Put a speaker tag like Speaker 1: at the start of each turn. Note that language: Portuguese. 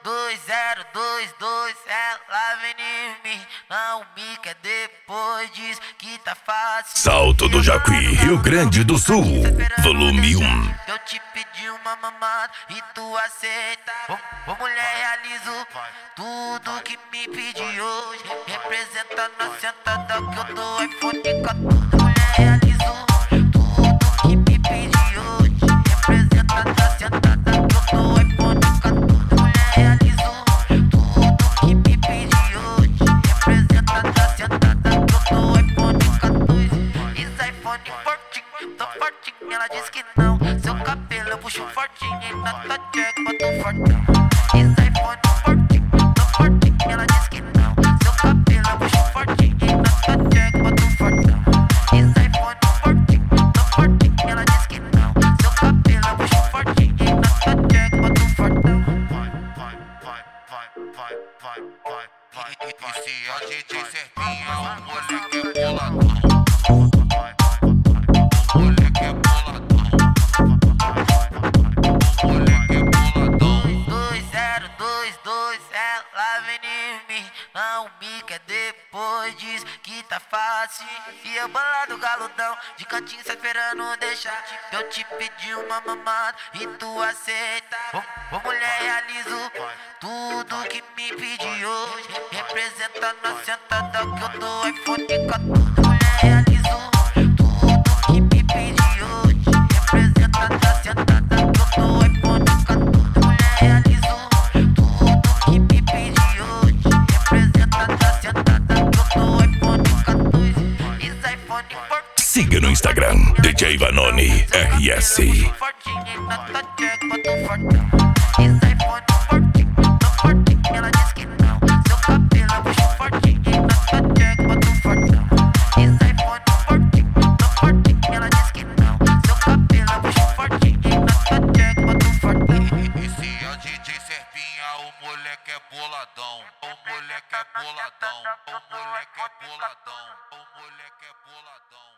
Speaker 1: 2022, ela vem em mim, não me quer depois, diz que tá fácil.
Speaker 2: Salto do Jacuí, Rio Grande do Sul, volume 1.
Speaker 1: Eu te pedi uma mamada e tu aceita. Ô mulher, realizo tudo que me pedi hoje. Representa na sentada que eu dou iPhone 14. Mulher, realizo tudo que me pedi hoje. Representa na sentada que eu dou iPhone 14. Mulher, realizo tudo que me pedi hoje. Representa na sentada que eu dou iPhone 14. Esse iPhone fortinho, tô fortinho, ela diz que não. Seu cabelo eu puxo fortinho e na tua check boto fortão. Esse iPhone fortinho, tô fortinho, ela diz que não. Seu cabelo eu puxo fortinho e na tua check boto fortão. Esse iPhone fortinho, tô fortinho, ela diz que não. Seu cabelo eu puxo fortinho e na tua check boto fortão.
Speaker 3: E se a DJ Serpinha é um moleque boladão.
Speaker 1: Ela vem em mim, não me quer depois, diz que tá fácil. E eu bolado galudão, de cantinho só esperando deixar. Eu te pedi uma mamada e tu aceita. Ô mulher, realizo tudo que me pedi hoje. Representa na sentada que eu dou iPhone 14. Mulher, realizo tudo que me pedi hoje. Representa na sentada que eu dou iPhone 14. Mulher, realizo tudo que me pedi hoje. Representa na sentada que eu dou iPhone 14. Esse iPhone fortinho.
Speaker 2: Siga no Instagram, DJ Vanoni RS.
Speaker 1: Fortinho na tua check, boto fortão. Esse iPhone fortinho, tô fortinho, ela diz que não. Seu cabelo eu puxo fortinho na tua check, boto fortão. Esse iPhone fortinho, tô fortinho, ela diz que não. Seu cabelo eu puxo fortinho na tua check, boto fortão.
Speaker 3: E se a DJ Serpinha, o moleque é boladão. O moleque é boladão. O moleque é boladão. O moleque é boladão.